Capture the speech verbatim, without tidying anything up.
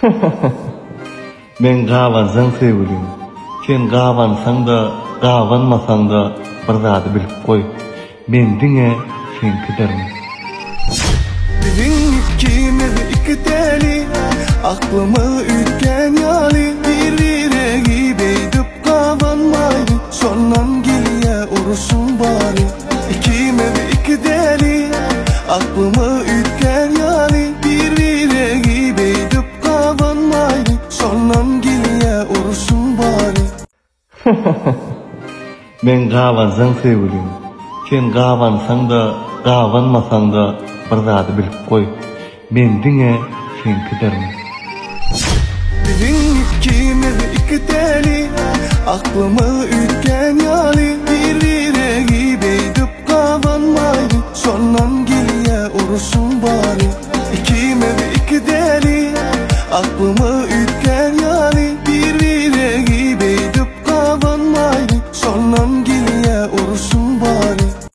Men gawansaň sevgilim. Sen gawansaň da, gawanmasaň da bir zady bilip goý. Men diňe sen gidermi? Bizim ikimiz iki teli, aklımı ütken yali, bir biregi beydip kavanmaydı, sondan geliye urusun bari. İkimiz iki deli, aklımı ütken yali, bir biregi beydip kavanmaydı, sondan geliye urusun bari. Men gawansaň sevgilim. Sen gawansaň da, gawanmasaň da bir zady bilip goý. Men diňe sen gidermi? Bizim ikimiz iki deli, aklımı ütken yali, bir biregi beydip kavanmaydı, sondan geliye urusun bari. İkimiz iki deli, aklımı ütken yali, bir biregi